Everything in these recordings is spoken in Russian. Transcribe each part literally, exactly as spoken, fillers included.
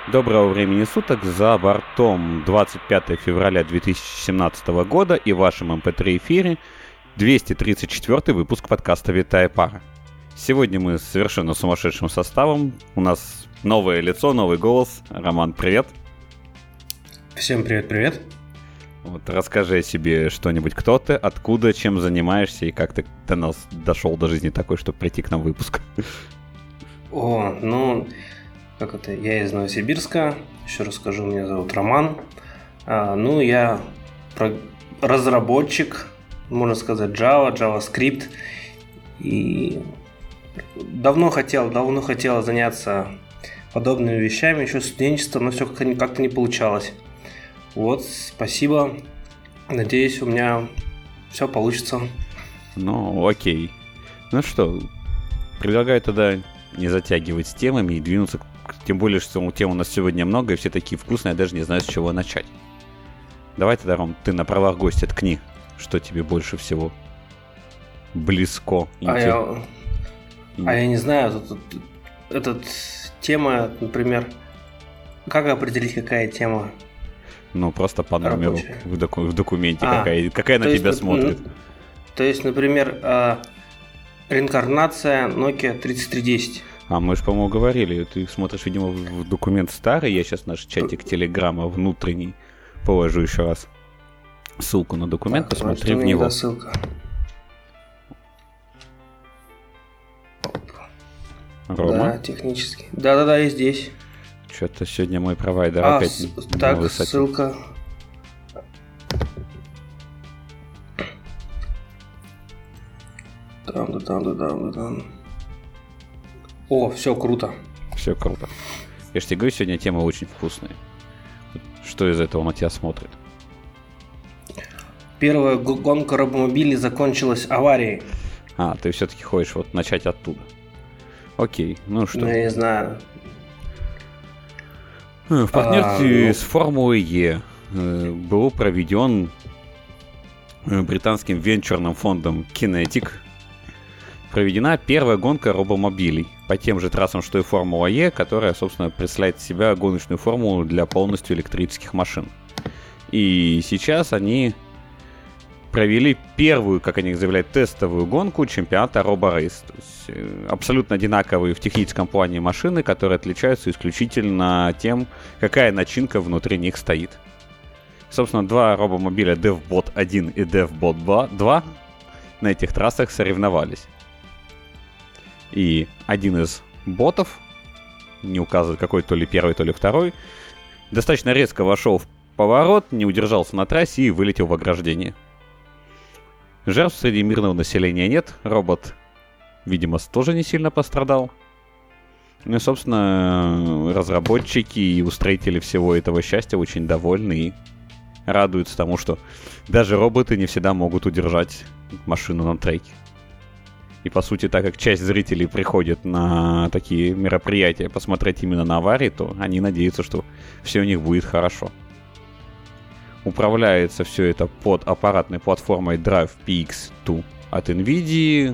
Доброго времени суток, за бортом двадцать пятое февраля две тысячи семнадцатого года и в вашем эм пэ три эфире двести тридцать четвёртый выпуск подкаста «Витая пара». Сегодня мы с совершенно сумасшедшим составом, у нас новое лицо, новый голос. Роман, привет. Всем привет-привет. Вот, расскажи о себе что-нибудь, кто ты, откуда, чем занимаешься и как ты до нас дошел до жизни такой, чтобы прийти к нам в выпуск. О, ну... Как это? Я из Новосибирска. Еще расскажу, меня зовут Роман. А, ну, я про... разработчик, можно сказать, Java, JavaScript. И давно хотел, давно хотел заняться подобными вещами, еще студенчество, но все как-то, как-то не получалось. Вот, спасибо. Надеюсь, у меня все получится. Ну, окей. Ну что, предлагаю тогда не затягивать с темами и двинуться к... Тем более, что тем у нас сегодня много, и все такие вкусные, я даже не знаю, с чего начать. Давай тогда, Ром, ты на правах гостя ткни, что тебе больше всего близко. А я, а я не знаю, тут, тут, этот тема, например, как определить, какая тема? Ну, просто по номеру в, доку- в документе, а, какая, какая на есть, тебя смотрит. Ну, то есть, например, э, реинкарнация Nokia тридцать три десять. А мы же, по-моему, говорили, ты смотришь, видимо, в документ старый, я сейчас наш чатик Телеграма внутренний положу еще раз ссылку на документ, так, посмотри в него. Ссылка. Рома? Да, технически. Да-да-да, я здесь. Что-то сегодня мой провайдер а, опять с- так, на высоте. Ссылка. Там, да, там, да, там, да, там. О, все круто. Все круто. Я же тебе говорю, сегодня темы очень вкусные. Что из этого на тебя смотрит? Первая гонка робомобилей закончилась аварией. А, ты все-таки хочешь вот начать оттуда. Окей, ну что. Ну, я не знаю. В партнерстве а, ну... с Формулой Е был проведен британским венчурным фондом Kinetic проведена первая гонка робомобилей по тем же трассам, что и Формула Е, которая, собственно, представляет из себя гоночную формулу для полностью электрических машин. И сейчас они провели первую, как они заявляют, тестовую гонку чемпионата RoboRace. То есть абсолютно одинаковые в техническом плане машины, которые отличаются исключительно тем, какая начинка внутри них стоит. Собственно, два робомобиля DevBot один и DevBot два на этих трассах соревновались. И один из ботов, не указывает какой, то ли первый, то ли второй, достаточно резко вошел в поворот, не удержался на трассе и вылетел в ограждение. Жертв среди мирного населения нет, робот, видимо, тоже не сильно пострадал. Ну и, собственно, разработчики и устроители всего этого счастья очень довольны и радуются тому, что даже роботы не всегда могут удержать машину на треке. И, по сути, так как часть зрителей приходит на такие мероприятия посмотреть именно на аварии, то они надеются, что все у них будет хорошо. Управляется все это под аппаратной платформой Drive пи икс два от NVIDIA.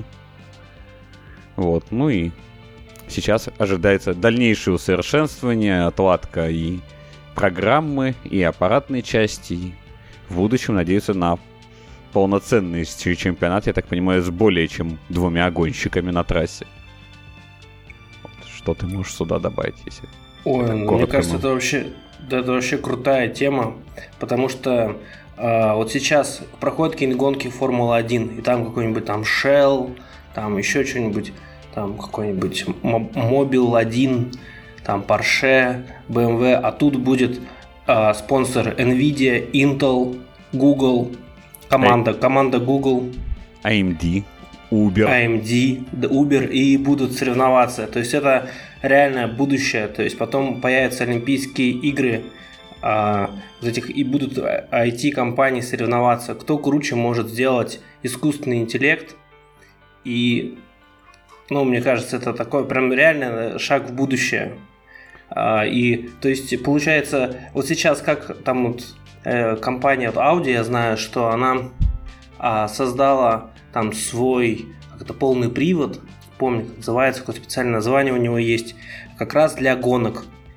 Вот, ну и сейчас ожидается дальнейшее усовершенствование, отладка и программы, и аппаратной части. И в будущем надеются на полноценный чемпионат, я так понимаю, с более чем двумя гонщиками на трассе. Вот, что ты можешь сюда добавить, если... Ой, ну, мне кажется, это вообще, да, это вообще крутая тема, потому что э, вот сейчас проходят какие-нибудь гонки Формула один, и там какой-нибудь там Shell, там еще что-нибудь, там какой-нибудь Мобил один, там Porsche, бэ эм вэ, а тут будет э, спонсор NVIDIA, Intel, Google, команда, команда Google, эй эм ди, Uber. эй эм ди, Uber, и будут соревноваться. То есть это реальное будущее. То есть потом появятся Олимпийские игры, а, этих, и будут ай ти-компании соревноваться. Кто круче может сделать искусственный интеллект. И, ну, мне кажется, это такой прям реально шаг в будущее. А, и, то есть, получается, вот сейчас как там вот э, компания вот Audi, я знаю, что она а, создала там свой как-то полный привод, помню, как называется, какое-то специальное название у него есть, как раз для гонок.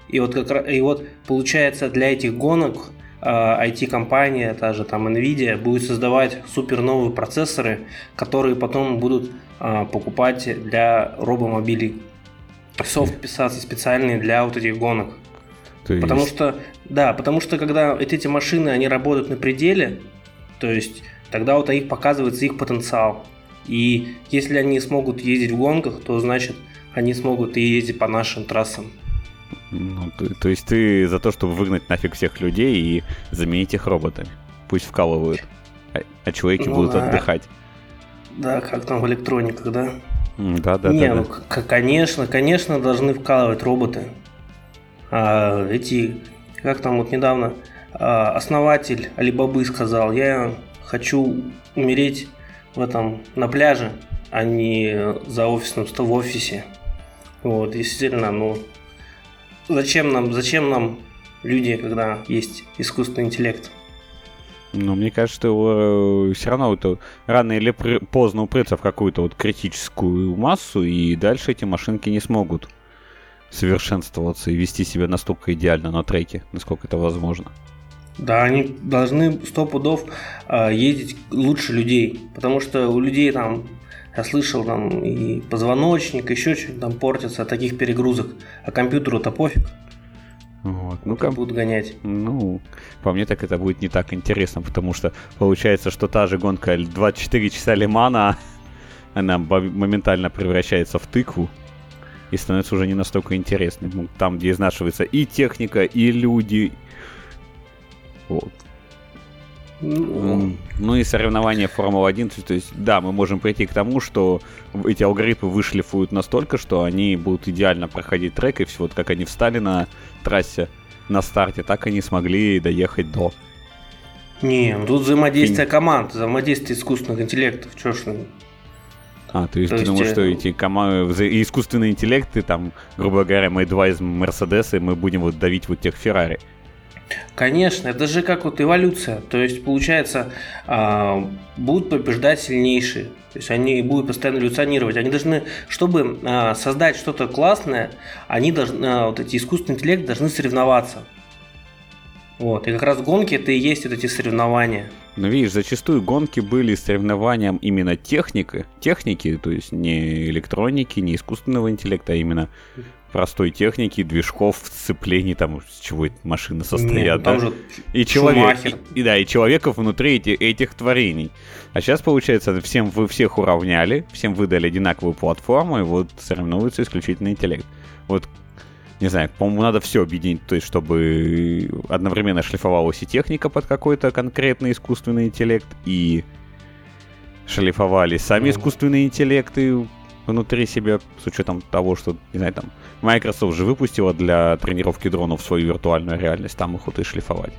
И вот, как, и вот получается для этих гонок ай ти-компания, та же там Nvidia, будет создавать супер новые процессоры, которые потом будут а, покупать для робомобилей. Софт писаться специальный для вот этих гонок. То потому есть... что, да, потому что когда вот эти машины, они работают на пределе, то есть тогда вот их показывается их потенциал. И если они смогут ездить в гонках, то значит они смогут и ездить по нашим трассам. Ну, то, то есть ты за то, чтобы выгнать нафиг всех людей и заменить их роботами. Пусть вкалывают, а, а человеки ну, будут да. отдыхать. Да, как там в электрониках, да? Да, да, Не, да. ну, да. конечно, конечно, должны вкалывать роботы. А эти, как там вот недавно а, основатель Алибабы сказал, я хочу умереть в этом на пляже, а не за офисным в офисе. Вот, действительно, ну зачем нам, зачем нам люди, когда есть искусственный интеллект? Ну, мне кажется, что э, все равно это рано или при- поздно упрется в какую-то вот критическую массу, и дальше эти машинки не смогут совершенствоваться и вести себя настолько идеально на треке, насколько это возможно. Да, они должны сто пудов э, ездить лучше людей, потому что у людей там, я слышал, там и позвоночник, еще что-то там портится от таких перегрузок, а компьютеру-то пофиг. Вот. Ну, как будут гонять. Ну, по мне так это будет не так интересно, потому что получается, что та же гонка двадцать четыре часа Лимана, она моментально превращается в тыкву и становится уже не настолько интересной. Ну, там, где изнашивается и техника, и люди. Вот. Ну, ну и соревнования Формулы один, то есть, да, мы можем прийти к тому, что эти алгоритмы вышлифуют настолько, что они будут идеально проходить трек, и все, вот как они встали на трассе на старте, так они смогли доехать до. Не, тут взаимодействие Фин... команд, взаимодействие искусственных интеллектов, чё ж. А, то есть то ты есть... думаешь, что эти команды, искусственные интеллекты, там, грубо говоря, мы два из Мерседеса, и мы будем вот давить вот тех Феррари. Конечно, это же как вот эволюция. То есть, получается, э, будут побеждать сильнейшие. То есть они будут постоянно эволюционировать. Они должны, чтобы э, создать что-то классное, они должны, э, вот эти искусственные интеллекты должны соревноваться. Вот. И как раз гонки это и есть вот эти соревнования. Но видишь, зачастую гонки были соревнованием именно техники, техники, то есть не электроники, не искусственного интеллекта, а именно простой техники, движков, сцеплений, там, с чего эти машины состоят. Нет, там да? же и, человек, и, и, да, и человеков внутри эти, этих творений. А сейчас, получается, всем вы всех уравняли, всем выдали одинаковую платформу, и вот соревнуется исключительно интеллект. Вот, не знаю, по-моему, надо все объединить, то есть, чтобы одновременно шлифовалась и техника под какой-то конкретный искусственный интеллект, и шлифовались сами mm-hmm. искусственные интеллекты внутри себя, с учетом того, что, не знаю, там, Microsoft же выпустила для тренировки дронов свою виртуальную реальность, там их вот и шлифовать.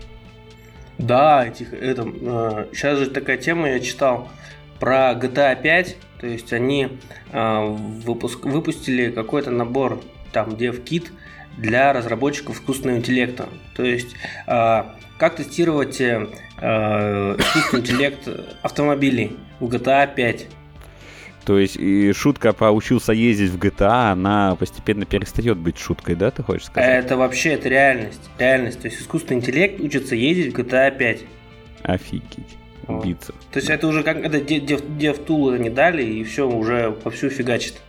Да, этих, это, э, сейчас же такая тема, я читал про джи ти эй пять, то есть они э, выпуск, выпустили какой-то набор, там, DevKit для разработчиков искусственного интеллекта. То есть, э, как тестировать э, искусственный интеллект автомобилей в джи ти эй пять. То есть и шутка про учился ездить в джи ти эй, она постепенно перестает быть шуткой, да, ты хочешь сказать? Это вообще, это реальность. Реальность. То есть искусственный интеллект учится ездить в джи ти эй пять. Офигеть. Убийца. То есть это уже как это DevTool они дали, и все, уже вовсю фигачит.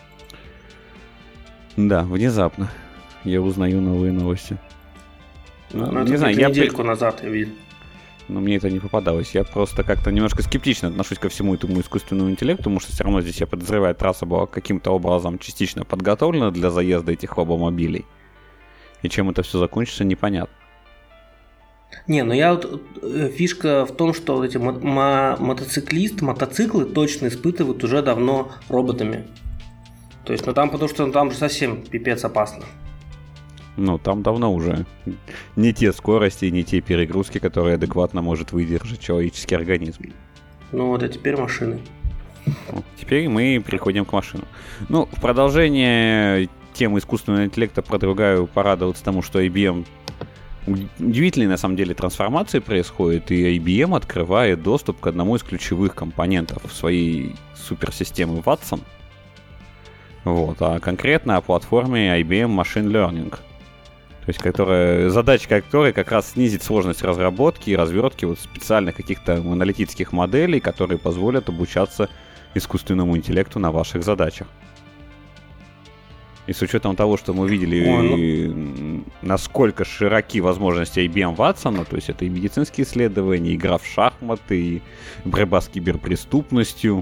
Да, внезапно. Я узнаю новые новости. Ну, ну, не знаю, я недельку назад я видел. Но мне это не попадалось. Я просто как-то немножко скептично отношусь ко всему этому искусственному интеллекту, потому что все равно здесь, я подозреваю, трасса была каким-то образом частично подготовлена для заезда этих робомобилей. И чем это все закончится, непонятно. Не, ну я вот... Фишка в том, что вот эти мо- мо- мотоциклисты, мотоциклы точно испытывают уже давно роботами. То есть, ну там, потому что ну, там же совсем пипец опасно. Ну, там давно уже не те скорости, не те перегрузки, которые адекватно может выдержать человеческий организм. Ну вот, а теперь машины. Вот, теперь мы переходим к машинам. Ну, в продолжение темы искусственного интеллекта предлагаю порадоваться тому, что ай би эм... Удивительные, на самом деле, трансформации происходят, и ай би эм открывает доступ к одному из ключевых компонентов своей суперсистемы Watson. Вот, а конкретно о платформе ай би эм Machine Learning. То есть, которая, задача которой как раз снизить сложность разработки и развертки вот специальных каких-то аналитических моделей, которые позволят обучаться искусственному интеллекту на ваших задачах. И с учетом того, что мы видели, Ой, ну... насколько широки возможности ай би эм Watson, то есть это и медицинские исследования, и игра в шахматы, и борьба с киберпреступностью,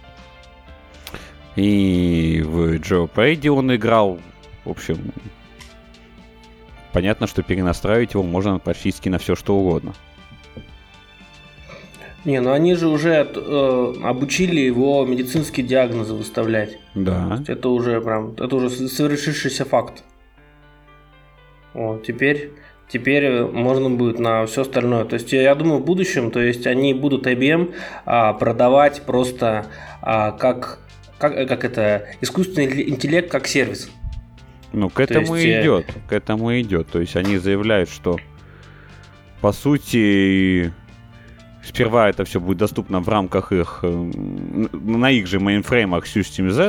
и в Jeopardy он играл. В общем, понятно, что перенастраивать его можно практически на все, что угодно. Не, ну они же уже э, обучили его медицинские диагнозы выставлять. Да. Это уже прям, это уже совершившийся факт. Вот, теперь, теперь можно будет на все остальное. То есть я думаю, в будущем, то есть они будут ай би эм а, продавать просто а, как, как, как это, искусственный интеллект как сервис. Ну, к этому и идет, к этому и идет. То есть они заявляют, что по сути... Сперва это все будет доступно в рамках их, на их же мейнфреймах System Z.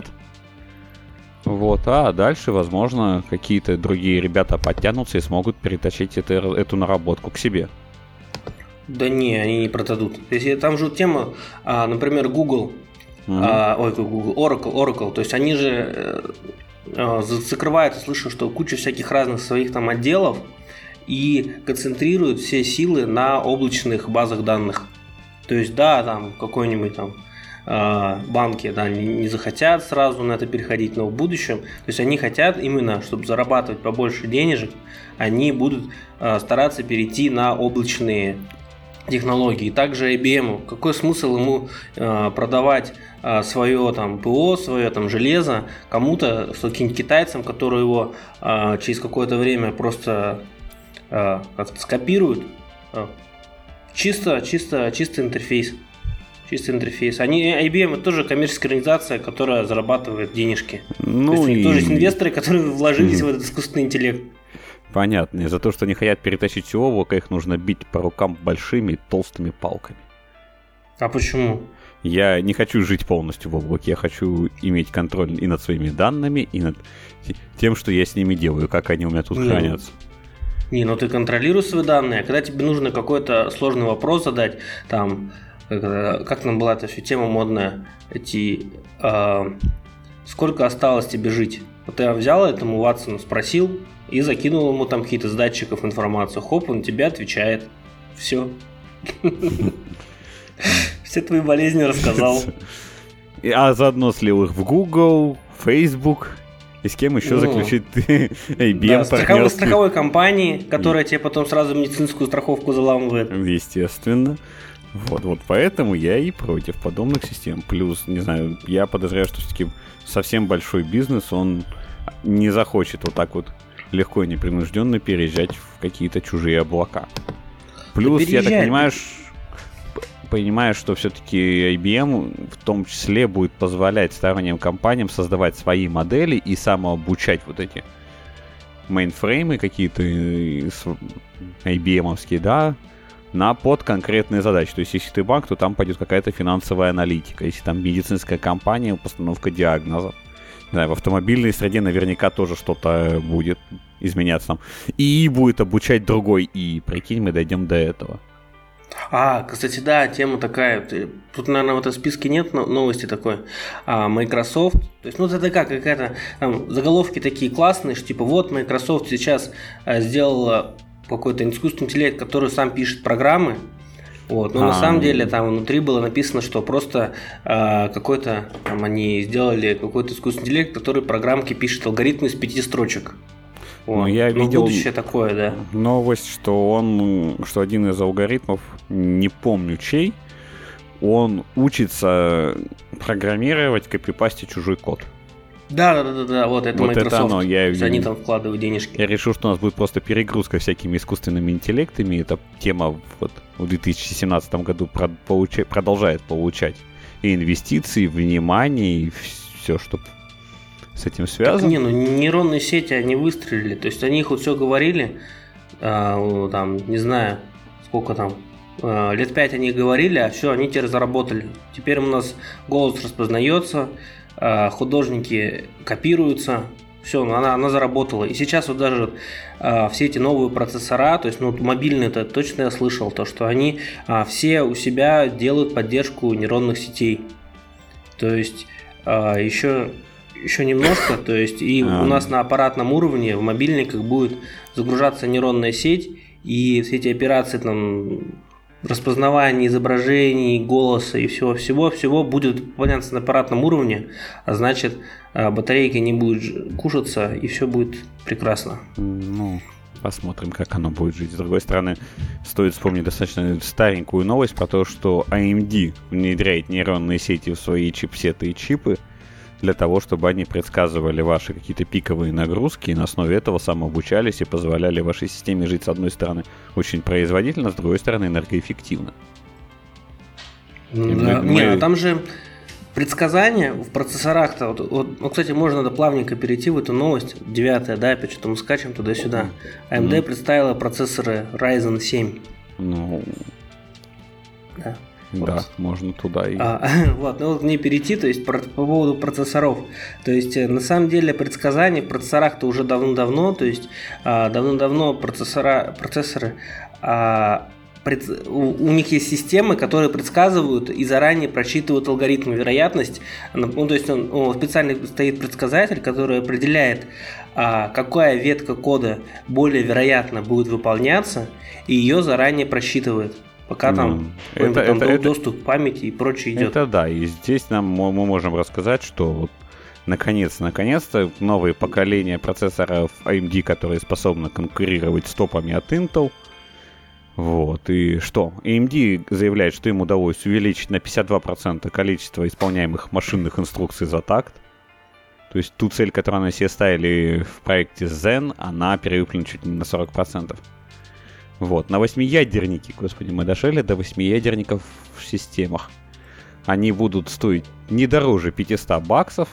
Вот, а дальше, возможно, какие-то другие ребята подтянутся и смогут перетащить это, эту наработку к себе. Да не, они не продадут. То есть там же тема, а, например, Google, uh-huh. а, ой, Google, Oracle, Oracle, то есть они же а, закрывают, слышу, что куча всяких разных своих там отделов, и концентрируют все силы на облачных базах данных. То есть, да, там какой-нибудь там э, банки да, не, не захотят сразу на это переходить, но в будущем, то есть они хотят именно, чтобы зарабатывать побольше денежек, они будут э, стараться перейти на облачные технологии. Также ай би эм, какой смысл ему э, продавать э, свое там ПО, свое там железо кому-то, каким-нибудь китайцам, которые его э, через какое-то время просто как-то скопируют. Чисто, чисто, чисто интерфейс. Чисто интерфейс. Они, ай би эм это тоже коммерческая организация, которая зарабатывает денежки. Ну, то есть у них и... тоже есть инвесторы, которые вложились mm-hmm. в этот искусственный интеллект. Понятно. И за то, что они хотят перетащить все облако, их нужно бить по рукам большими толстыми палками. А почему? Я не хочу жить полностью в облаке. Я хочу иметь контроль и над своими данными, и над тем, что я с ними делаю, как они у меня тут mm-hmm. хранятся. Не, ну ты контролируешь свои данные, а когда тебе нужно какой-то сложный вопрос задать, там, как, как нам была эта все тема модная, эти, э, сколько осталось тебе жить? Вот я взял этому Ватсону, спросил и закинул ему там какие-то с датчиков информацию, хоп, он тебе отвечает, все. Все твои болезни рассказал. А заодно слил их в Google, Facebook... И с кем еще ну, заключить ай би эм да, страховой, страховой компании, которая тебе потом сразу медицинскую страховку заламывает. Естественно. Вот, вот поэтому я и против подобных систем. Плюс, не знаю, я подозреваю, что все-таки совсем большой бизнес, он не захочет вот так вот легко и непринужденно переезжать в какие-то чужие облака. Плюс, да я так понимаю, понимаю, что все-таки ай би эм в том числе будет позволять сторонним компаниям создавать свои модели и самообучать вот эти мейнфреймы какие-то ай би эм-овские, да, на под конкретные задачи. То есть, если ты банк, то там пойдет какая-то финансовая аналитика. Если там медицинская компания, постановка диагнозов. Не знаю, в автомобильной среде наверняка тоже что-то будет изменяться там. ИИ будет обучать другой ИИ. Прикинь, мы дойдем до этого. А, кстати, да, тема такая. Тут, наверное, в этом списке нет новости такой. А, Microsoft. То есть, ну, это такая какая-то там заголовки такие классные, что типа вот Microsoft сейчас а, сделала какой-то искусственный интеллект, который сам пишет программы. Вот, но а, на самом деле там внутри было написано, что просто а, какой-то там они сделали какой-то искусственный интеллект, который программки пишет алгоритмы из пяти строчек. Вот. Ну, я видел будущее такое, да. Новость, что он, что один из алгоритмов, не помню чей, он учится программировать, копипастить чужой код. Да, да, да, да, вот это вот Microsoft. Это оно, я... Они там вкладывают денежки. Я решил, что у нас будет просто перегрузка всякими искусственными интеллектами. Эта тема вот в две тысячи семнадцатом году получа... продолжает получать и инвестиции, и внимание, и все, что с этим связано. Так, не, ну нейронные сети, они выстрелили. То есть они их вот все говорили, э, там, не знаю, сколько там, э, лет пять они говорили, а все, они теперь заработали. Теперь у нас голос распознается, э, художники копируются, все, она, она заработала. И сейчас вот даже а, все эти новые процессора, то есть ну, мобильные, это точно я слышал, то, что они а, все у себя делают поддержку нейронных сетей. То есть а, еще, еще немножко, то есть и у нас на аппаратном уровне в мобильниках будет загружаться нейронная сеть, и все эти операции там распознавание изображений, голоса и всего-всего-всего будет выполняться на аппаратном уровне, а значит батарейка не будет кушаться и все будет прекрасно. Ну, посмотрим, как оно будет жить. С другой стороны, стоит вспомнить достаточно старенькую новость про то, что эй эм ди внедряет нейронные сети в свои чипсеты и чипы для того, чтобы они предсказывали ваши какие-то пиковые нагрузки и на основе этого самообучались и позволяли вашей системе жить, с одной стороны, очень производительно, с другой стороны, энергоэффективно. Ну, да. мы, Не, мы... а там же предсказания в процессорах-то... Вот, вот, ну, кстати, можно надо плавненько перейти в эту новость. Девятая, да, опять что-то мы скачем туда-сюда. эй эм ди mm. представила процессоры Ryzen семь. Ну... Да. Да, вот. Можно туда и... А, вот, ну вот не перейти, то есть по, по поводу процессоров. То есть на самом деле предсказания в процессорах-то уже давно-давно, то есть а, давно-давно процессора, процессоры, а, пред, у, у них есть системы, которые предсказывают и заранее просчитывают алгоритм вероятность. Ну, то есть он, он специально стоит предсказатель, который определяет, а, какая ветка кода более вероятно будет выполняться, и ее заранее просчитывает. Пока там, ну, это, там это, доступ это, к памяти и прочее идет. Это да, и здесь нам мы можем рассказать, что вот наконец, наконец-то новые поколения процессоров эй эм ди, которые способны конкурировать с топами от Intel. Вот, и что? эй эм ди заявляет, что им удалось увеличить на пятьдесят два процента количество исполняемых машинных инструкций за такт. То есть ту цель, которую они себе ставили в проекте Zen, она перевыполнена чуть ли не на сорок процентов. Вот, на восьмиядерники, господи, мы дошли до восьмиядерников в системах. Они будут стоить не дороже пятьсот баксов.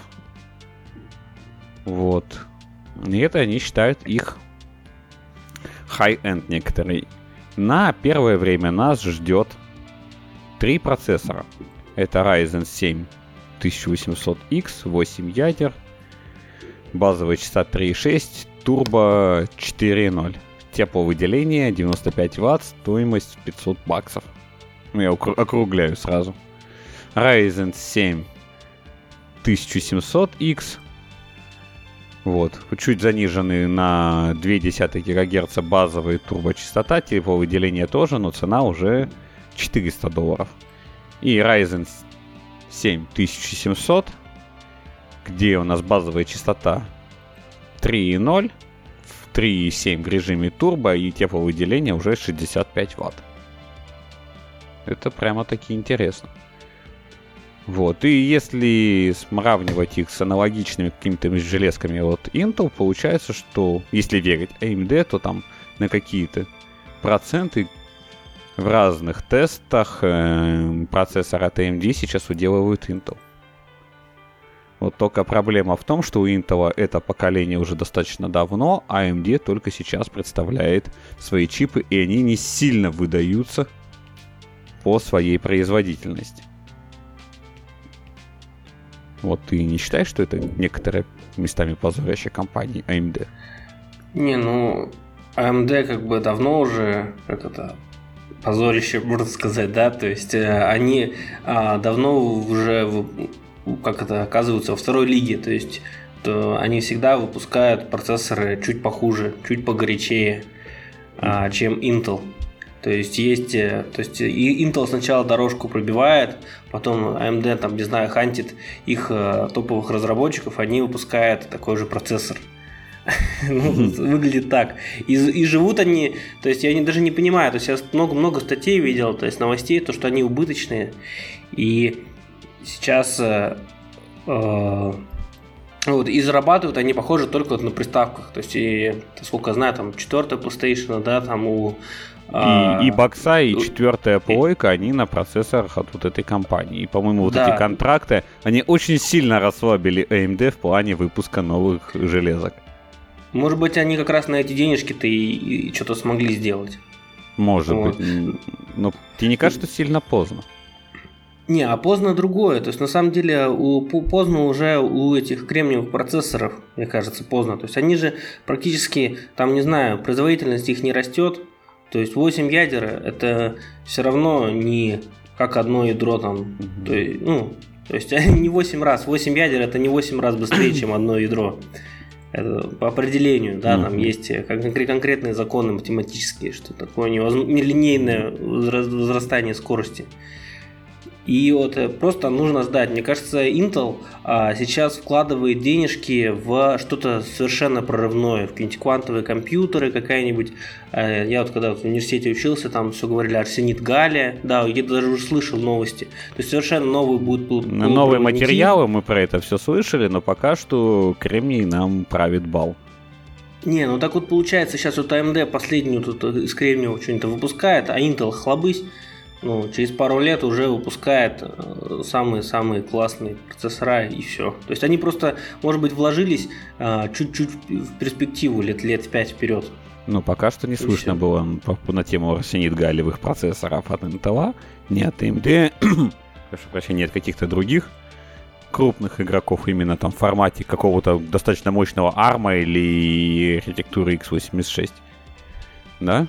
Вот. И это они считают их high-end некоторые. На первое время нас ждет три процессора. Это Ryzen семь тысяча восемьсот икс, восемь ядер, базовая частота три и шесть, турбо четыре и ноль. Тепловыделение девяносто пять ватт, стоимость пятьсот баксов. Я округляю сразу. Ryzen семь тысяча семьсот икс. Вот. Чуть заниженный на ноль целых две десятых гигагерца базовая турбочастота. Тепловыделение тоже, но цена уже четыреста долларов. И Ryzen семь тысяча семьсот, где у нас базовая частота три и ноль. три и семь в режиме турбо и тепловыделение уже шестьдесят пять ватт. Это прямо-таки интересно. Вот. И если сравнивать их с аналогичными какими-то железками от Intel, получается, что если верить эй эм ди, то там на какие-то проценты в разных тестах э, процессор от эй эм ди сейчас уделывают Intel. Вот только проблема в том, что у Intel это поколение уже достаточно давно, а эй эм ди только сейчас представляет свои чипы, и они не сильно выдаются по своей производительности. Вот ты не считаешь, что это некоторые местами позорящая компания эй эм ди? Не, ну, эй эм ди как бы давно уже, как это, позорище, можно сказать, да, то есть э, они э, давно уже... В, как это оказывается, во второй лиге, то есть то они всегда выпускают процессоры чуть похуже, чуть погорячее, а, чем Intel. То есть есть, то есть и Intel сначала дорожку пробивает, потом эй эм ди там, не знаю, хантит их а, топовых разработчиков, они выпускают такой же процессор. Ну, выглядит так. И, и живут они, то есть я не, даже не понимаю, то есть я много-много статей видел, то есть новостей, то, что они убыточные. И сейчас э, э, вот, и зарабатывают они, похоже, только вот на приставках. То есть, и, сколько я знаю, там четвертая PlayStation, да, там у... Э, и, и бокса, и четвертая плойка, они на процессорах от вот этой компании. И, по-моему, вот да. эти контракты, они очень сильно расслабили эй эм ди в плане выпуска новых железок. Может быть, они как раз на эти денежки-то и, и что-то смогли сделать. Может вот. быть. Но тебе не кажется, что сильно поздно? Не, а поздно другое. То есть, на самом деле, у, поздно уже у этих кремниевых процессоров, мне кажется, поздно. То есть, они же практически, там, не знаю, производительность их не растет. То есть, восемь ядер – это все равно не как одно ядро там. Mm-hmm. То есть, ну, то есть, не восемь раз. восемь ядер – это не восемь раз быстрее, чем одно ядро. Это по определению, да, mm-hmm. там есть конкретные законы математические, что такое нелинейное возрастание скорости. И вот просто нужно сдать. Мне кажется, Intel а, сейчас вкладывает денежки в что-то совершенно прорывное, в какие-нибудь квантовые компьютеры, какая-нибудь. А, я вот когда в университете учился, там все говорили арсенит галлия, да, я даже уже слышал новости. То есть совершенно новые будут, будут новые материалы, мы про это все слышали, но пока что кремний нам правит бал. Не, ну так вот получается, сейчас вот эй эм ди последнюю тут из кремниевого что-нибудь выпускает, а Intel хлобысь. Ну, через пару лет уже выпускает самые-самые классные процессора и все. То есть они просто, может быть, вложились а, чуть-чуть в перспективу лет, лет пять вперед. Ну, пока что не и слышно все. Было на тему арсенит-галлиевых процессоров от Intel, не от эй эм ди, прошу прощения, от каких-то других крупных игроков именно там в формате какого-то достаточно мощного арм или архитектуры икс восемьдесят шесть. Да?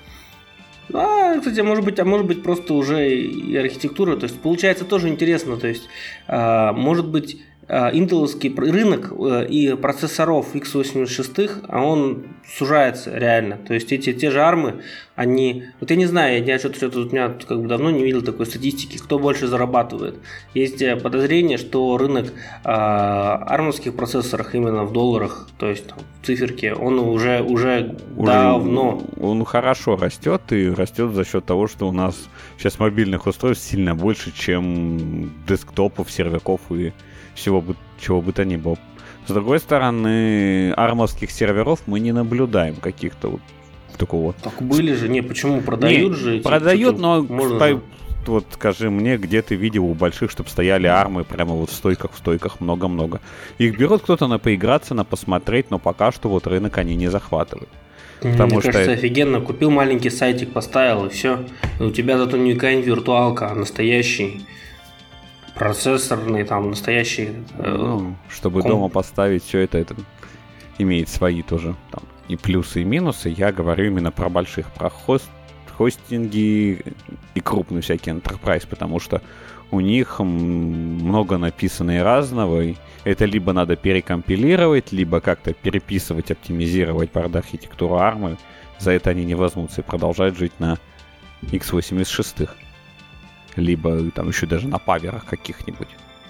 А, кстати, может быть, а может быть просто уже и архитектура, то есть получается тоже интересно, то есть а, может быть интеловский рынок и процессоров икс восемьдесят шесть, а он сужается реально. То есть эти те же армы, они... Вот я не знаю, я что-то, что-то у меня как бы давно не видел такой статистики, кто больше зарабатывает. Есть подозрение, что рынок а, армовских процессоров именно в долларах, то есть там, в циферке, он уже, уже, уже давно... Он хорошо растет и растет за счет того, что у нас сейчас мобильных устройств сильно больше, чем десктопов, серверков и всего бы, чего бы то ни было. С другой стороны, армовских серверов мы не наблюдаем каких-то вот такого. Так были же, не, почему продают не, же? Продают, но можно... стой, вот скажи мне, где ты видел у больших, чтобы стояли армы прямо вот в стойках, в стойках много-много. Их берут кто-то на поиграться, на посмотреть, но пока что вот рынок они не захватывают. Потому Мне что кажется, офигенно. Купил маленький сайтик, поставил и все. И у тебя зато не какая-нибудь виртуалка, а настоящий процессорный, там, настоящий... Э, ну, чтобы ком... дома поставить все это, это имеет свои тоже там и плюсы, и минусы. Я говорю именно про больших, про хост, хостинги и крупный всякий enterprise, потому что у них много написано и разного, и это либо надо перекомпилировать, либо как-то переписывать, оптимизировать под архитектуру армы. За это они не возьмутся и продолжают жить на икс восемьдесят шесть. Либо там еще даже на паверах каких-нибудь.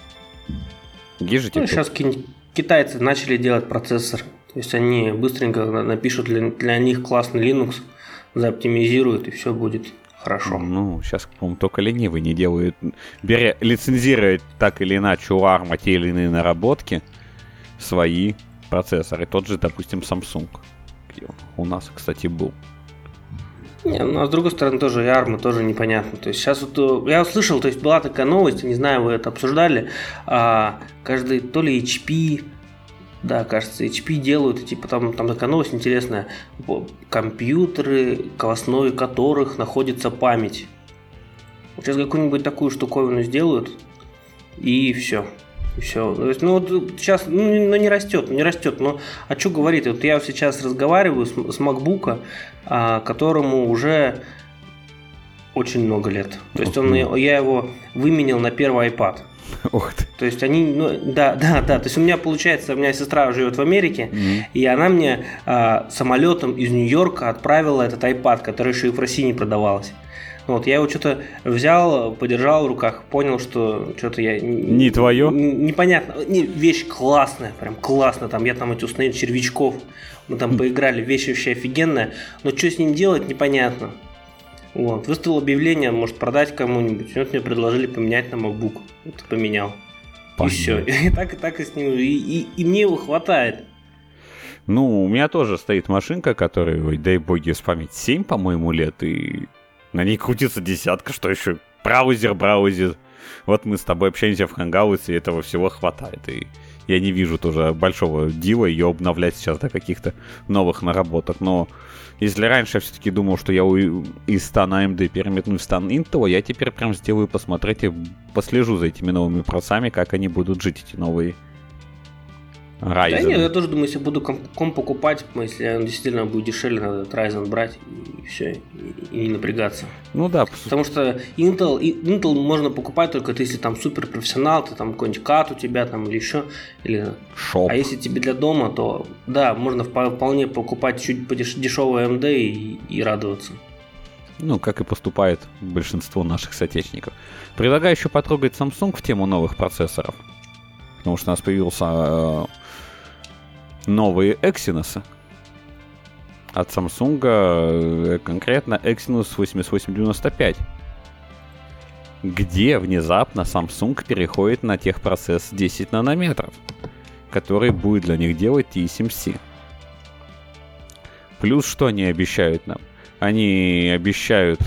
Есть ну, сейчас китайцы начали делать процессор. То есть они быстренько напишут для, для них классный Linux, заоптимизируют, и все будет хорошо. Ну, сейчас, по-моему, только ленивый не делает. Беря, лицензирует так или иначе у арма те или иные наработки свои процессоры. Тот же, допустим, Samsung. У нас, кстати, был. Не, ну а с другой стороны тоже и армы тоже непонятно. То есть сейчас вот я услышал, то есть была такая новость, не знаю, вы это обсуждали, а, каждый то ли эйч пи, да, кажется, эйч пи делают, и типа там, там такая новость интересная, компьютеры, в основе которых находится память. Вот сейчас какую-нибудь такую штуковину сделают, и все. И все. То есть, ну вот сейчас, ну, ну не растет, не растет. Но а что говорить? Вот я сейчас разговариваю с, с MacBook, а, которому уже очень много лет. То есть он, я его выменял на первый iPad. Ух ты. То есть они, ну, да, да, да. То есть у меня получается, у меня сестра живет в Америке, mm-hmm. и она мне а, самолетом из Нью-Йорка отправила этот iPad, который еще и в России не продавался. Вот, я его что-то взял, подержал в руках, понял, что что-то я... Не твое? Непонятно. Не, вещь классная, прям классная. Там, я там эти установил червячков, мы там поиграли, вещь вообще офигенная. Но что с ним делать, непонятно. Вот, выставил объявление, может продать кому-нибудь. И вот мне предложили поменять на MacBook. Вот поменял. Понятно. И все. И так, и так и с ним. И, и, и мне его хватает. Ну, у меня тоже стоит машинка, которой, ой, дай боги память, семь, по-моему, лет, и... На ней крутится десятка, что еще? Браузер, браузер. Вот мы с тобой общаемся в Hangouts, и этого всего хватает. И я не вижу тоже большого дела ее обновлять сейчас до каких-то новых наработок. Но если раньше я все-таки думал, что я из стана эй эм ди переметнусь в стан Intel, я теперь прям сделаю посмотреть и послежу за этими новыми процессами, как они будут жить, эти новые Ryzen. Да нет, я тоже думаю, если буду комп, комп покупать, если он действительно будет дешевле, надо этот Ryzen брать и все, и, и не напрягаться. Ну да. Потому что Intel, Intel можно покупать только если там супер профессионал, ты там какой-нибудь кат у тебя там или еще. Или... Шоп. А если тебе для дома, то да, можно вполне покупать чуть подешевый эй эм ди и, и радоваться. Ну, как и поступает большинство наших соотечественников. Предлагаю еще потрогать Samsung в тему новых процессоров. Потому что у нас появился э, новые Exynos от Samsung, э, конкретно Exynos восемьдесят восемь девяносто пять, где внезапно Samsung переходит на техпроцесс десять нанометров, который будет для них делать ти эс эм си. Плюс что они обещают нам? Они обещают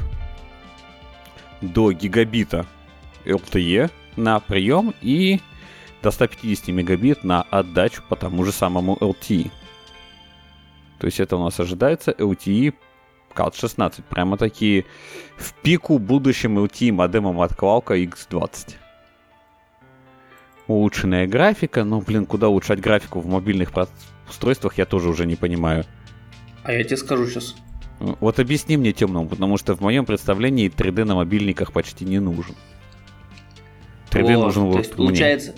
до гигабита эл ти и на прием и до ста пятидесяти мегабит на отдачу по тому же самому эл ти и. То есть это у нас ожидается эл ти и кат шестнадцать. Прямо такие в пику будущим эл ти и модемом от Qualcomm икс двадцать. Улучшенная графика. Ну, блин, куда улучшать графику в мобильных устройствах, я тоже уже не понимаю. А я тебе скажу сейчас. Вот объясни мне, темному, потому что в моем представлении три дэ на мобильниках почти не нужен. три дэ вот, нужен то вот есть, получается...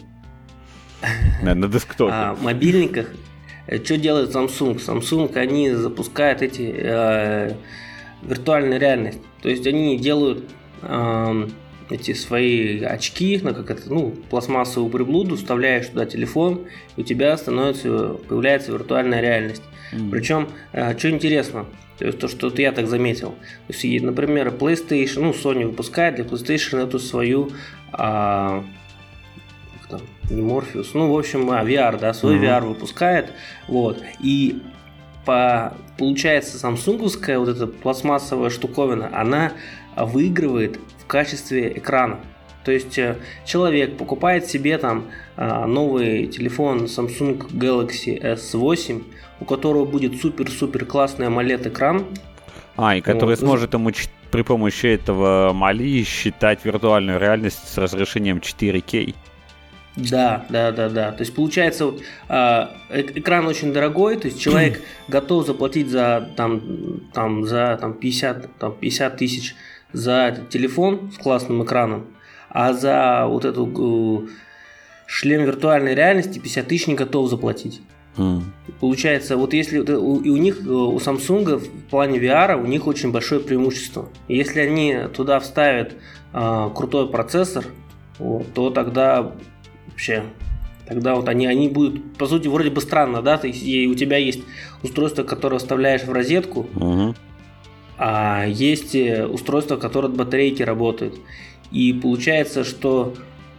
На, на десктопе. А, в мобильниках что делает Samsung? Samsung, они запускают эти э, виртуальную реальность. То есть они делают э, эти свои очки, ну, как это, ну, пластмассовую приблуду, вставляешь туда телефон, и у тебя становится, появляется виртуальная реальность. Mm. Причем, э, что интересно, то есть то, что вот я так заметил. То есть, например, PlayStation, ну, Sony выпускает для PlayStation эту свою э, там, не Morpheus, ну, в общем, а, ви ар, да, свой mm-hmm. ви ар выпускает, вот, и по, получается, самсунговская вот эта пластмассовая штуковина, она выигрывает в качестве экрана. То есть человек покупает себе там новый телефон Samsung Galaxy эс восемь, у которого будет супер-супер классный AMOLED экран. А, и который вот. сможет ему при помощи этого Мали считать виртуальную реальность с разрешением четыре кей. Да, да, да, да. То есть получается, вот, э, экран очень дорогой, то есть человек готов заплатить за там, там за там, пятьдесят, там, пятьдесят тысяч за телефон с классным экраном, а за вот эту э, шлем виртуальной реальности пятьдесят тысяч не готов заплатить. Mm. Получается, вот если у, и у них, у Samsung в плане ви ар у них очень большое преимущество. Если они туда вставят э, крутой процессор, вот, то тогда вообще, тогда вот они, они будут, по сути, вроде бы странно, да, то есть у тебя есть устройство, которое вставляешь в розетку, uh-huh. а есть устройство, которое от батарейки работает. И получается, что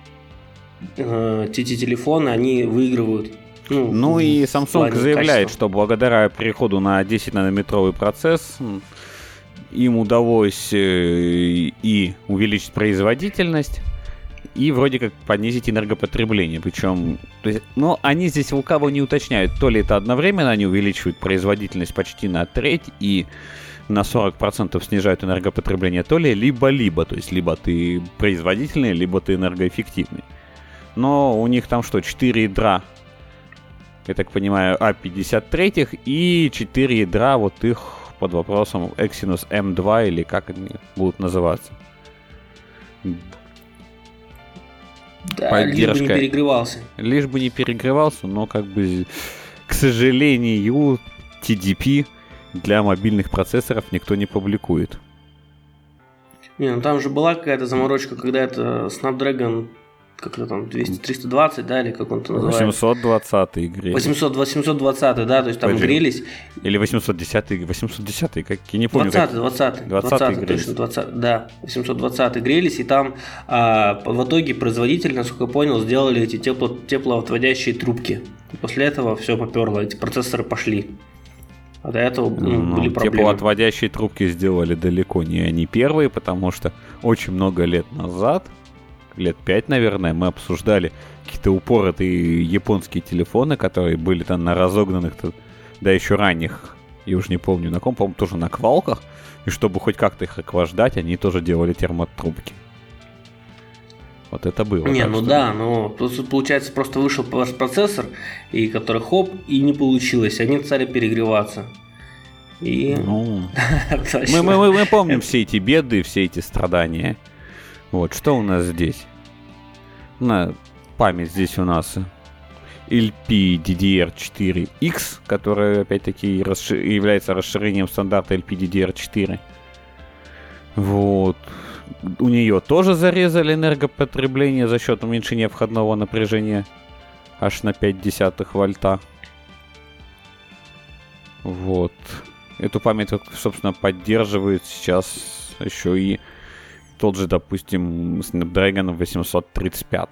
э, эти телефоны, они выигрывают. Ну, ну и Samsung заявляет, качества. Что благодаря переходу на десять нанометровый процесс им удалось и увеличить производительность, и вроде как понизить энергопотребление. Причем, то есть, ну, они здесь у кого не уточняют, то ли это одновременно они увеличивают производительность почти на треть и на сорок процентов снижают энергопотребление, то ли либо-либо. То есть, либо ты производительный, либо ты энергоэффективный. Но у них там что, четыре ядра, я так понимаю, а пятьдесят три и четыре ядра, вот их под вопросом Exynos эм два или как они будут называться. Да, поддержка. Лишь бы не перегревался. Лишь бы не перегревался, но как бы, к сожалению, ти ди пи для мобильных процессоров никто не публикует. Не, ну там же была какая-то заморочка, когда это Snapdragon, как это там, двести, триста двадцать, да, или как он это называется? восемьсот двадцатый грелись. восемьсот, восемьсот двадцатый, да, то есть там Пойди. грелись. Или восемьсот десятый, восемьсот десятый, как, я не помню. двадцатый, двадцатый, двадцатый, точно, двадцатый, да, восемьсот двадцатый грелись, и там а, в итоге производитель, насколько я понял, сделали эти тепло, теплоотводящие трубки. И после этого все поперло, эти процессоры пошли. А до этого ну, ну, были проблемы. Теплоотводящие трубки сделали далеко не они первые, потому что очень много лет назад лет пять, наверное, мы обсуждали какие-то упоротые японские телефоны, которые были там на разогнанных, да еще ранних, я уже не помню на ком, по-моему, тоже на квалках, и чтобы хоть как-то их охлаждать, они тоже делали термотрубки. Вот это было. Не, ну что... да, но тут получается просто вышел ваш процессор, и который хоп, и не получилось, они стали перегреваться. И... Ну, мы, мы, мы помним все эти беды, все эти страдания. Вот, что у нас здесь? На память здесь у нас эл пи ди ди ар четыре икс, которая, опять-таки, расшир... является расширением стандарта эл пи ди ди ар четыре. Вот. У нее тоже зарезали энергопотребление за счет уменьшения входного напряжения аж на пять десятых вольта. Вот. Эту память, собственно, поддерживает сейчас еще и тот же, допустим, Snapdragon восемьсот тридцать пять.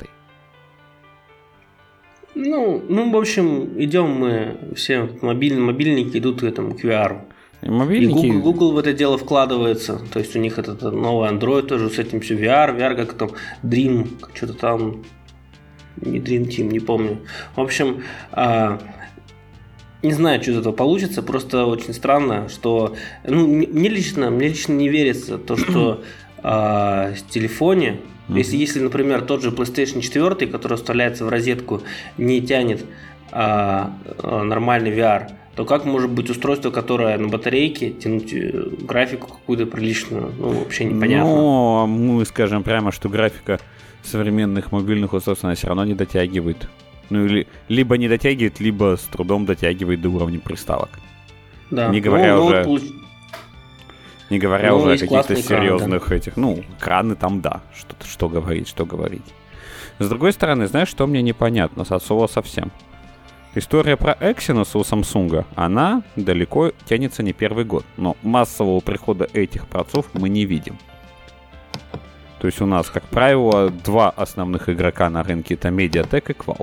Ну, ну, в общем, идем мы, все мобильные, мобильники идут к этому ку ар. И, мобильники... и Google, Google в это дело вкладывается. То есть у них этот новый Android тоже с этим все ви ар, ви ар как там, Dream, что-то там, не Dream Team, не помню. В общем, а, не знаю, что из этого получится, просто очень странно, что, ну, мне лично, мне лично не верится то, что а, в телефоне, mm-hmm. если, если, например, тот же PlayStation четыре, который вставляется в розетку, не тянет а, а, нормальный ви ар, то как может быть устройство, которое на батарейке, тянуть графику какую-то приличную? Ну, вообще непонятно. Ну, мы скажем прямо, что графика современных мобильных устройств, она все равно не дотягивает. Ну, или, либо не дотягивает, либо с трудом дотягивает до уровня приставок. Да. Не говоря ну, уже... Ну, не говоря ну, уже о каких-то серьезных экраны, да. этих... Ну, экраны там, да. Что, что говорить, что говорить. С другой стороны, знаешь, что мне непонятно? От слова совсем. История про Exynos у Samsung, она далеко тянется не первый год, но массового прихода этих процессоров мы не видим. То есть у нас, как правило, два основных игрока на рынке — это MediaTek и Qualcomm.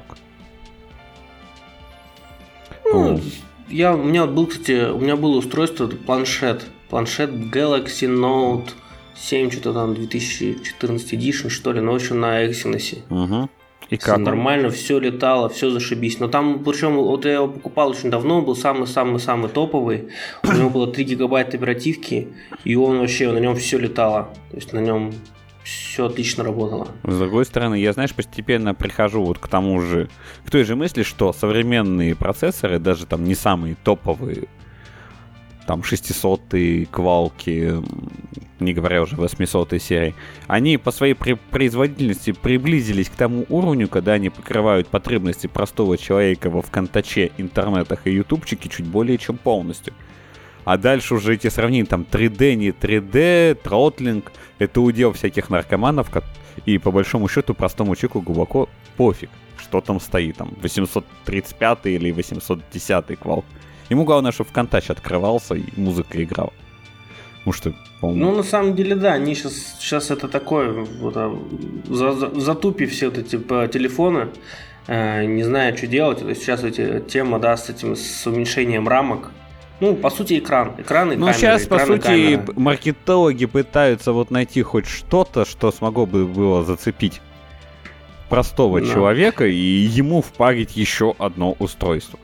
Ну, я, у меня был, кстати, у меня было устройство, планшет, планшет Galaxy Note семь, что-то там две тысячи четырнадцатый Edition, что ли, но в общем на Exynos. Угу. И все как нормально, все летало, все зашибись. Но там, причем, вот я его покупал очень давно, он был самый-самый-самый топовый. У него было три гигабайта оперативки, и он вообще, на нем все летало. То есть на нем все отлично работало. С другой стороны, я, знаешь, постепенно прихожу вот к тому же, к той же мысли, что современные процессоры, даже там не самые топовые, там шестисотые квалки, не говоря уже восьмисотой серии, они по своей при- производительности приблизились к тому уровню, когда они покрывают потребности простого человека во ВКонтаче, интернетах и ютубчике чуть более чем полностью. А дальше уже эти сравнения, там три дэ, не три дэ, тротлинг, это удел всяких наркоманов, и по большому счету простому человеку глубоко пофиг, что там стоит, там восемьсот тридцать пятый или восемьсот десятый квал. Ему главное, чтобы ВКонтаче открывался и музыка играла. Ну что, Ну, на самом деле, да, они сейчас, сейчас это такое, вот, за, за, затупи все вот эти телефоны, э, не знаю, что делать. То есть сейчас эти тема, да, с этим, с уменьшением рамок. Ну, по сути, экран. Экран и ну, камера. сейчас, экран, по сути, камера. маркетологи пытаются вот найти хоть что-то, что смогло бы было зацепить простого да. человека и ему впарить еще одно устройство.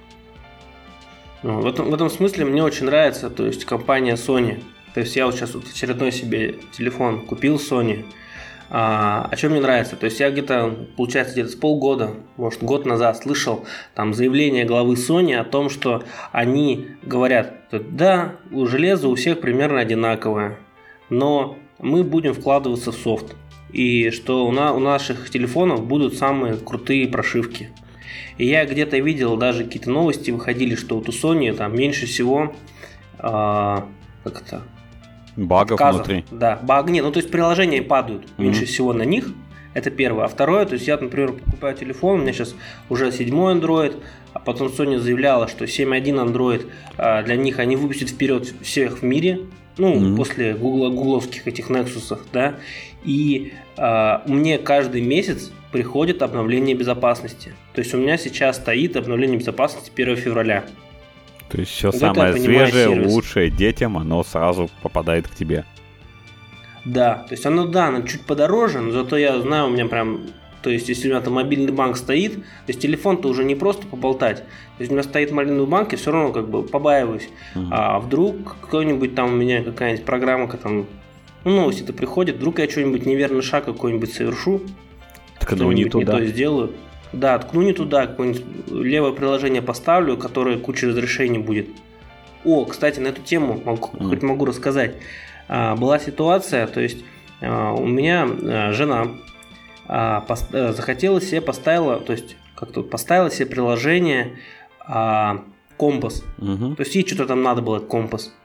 Ну, в, этом, в этом смысле мне очень нравится, то есть, компания Sony. То есть я вот сейчас вот очередной себе телефон купил Sony. А, а что мне нравится? То есть я где-то, получается, где-то с полгода, может, год назад слышал там заявление главы Sony о том, что они говорят, да, железо у всех примерно одинаковое, но мы будем вкладываться в софт. И что у, на, у наших телефонов будут самые крутые прошивки. И я где-то видел, даже какие-то новости выходили, что вот у Sony там меньше всего а, как это? Багов отказов. внутри. Да, баг. Нет, ну то есть приложения падают mm-hmm. меньше всего на них. Это первое. А второе, то есть я, например, покупаю телефон, у меня сейчас уже седьмой Android, а потом Sony заявляла, что семь точка один Android а, для них они выпустят вперед всех в мире. Ну, mm-hmm. после гугла, гугловских этих Nexus'ов, да. И а, мне каждый месяц приходит обновление безопасности. То есть у меня сейчас стоит обновление безопасности первого февраля. То есть все вот самое свежее, лучшее детям, оно сразу попадает к тебе. Да, то есть оно, да, оно чуть подороже, но зато я знаю, у меня прям, то есть если у меня там мобильный банк стоит, то есть телефон-то уже не просто поболтать, то есть у меня стоит мобильный банк, и все равно как бы побаиваюсь, mm-hmm. а вдруг кто-нибудь там у меня какая-нибудь программа там, ну, новости-то приходит, вдруг я что-нибудь неверный шаг какой-нибудь совершу, ткну не туда. Не то сделаю. Да, ткну не туда, какое-нибудь левое приложение поставлю, которое куча разрешений будет. О, кстати, на эту тему могу, mm. хоть могу рассказать. А, была ситуация, то есть а, у меня а, жена а, пост, а, захотела себе поставила, то есть как-то поставила себе приложение а, компас. Mm-hmm. То есть ей что-то там надо было, компас.